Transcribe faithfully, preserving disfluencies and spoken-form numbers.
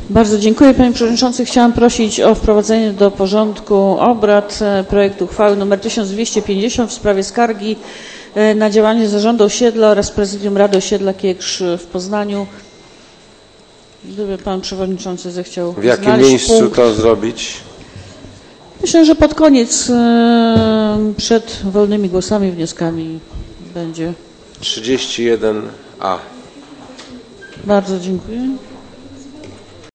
Bardzo dziękuję, panie przewodniczący. Chciałam prosić o wprowadzenie do porządku obrad projektu uchwały nr tysiąc dwieście pięćdziesiąt w sprawie skargi na działanie Zarządu Osiedla oraz Prezydium Rady Osiedla Kiekrz w Poznaniu. Gdyby pan przewodniczący zechciał W jakim miejscu punkt. to zrobić? Myślę, że pod koniec, przed wolnymi głosami, wnioskami będzie. trzydzieści jeden a. Bardzo dziękuję.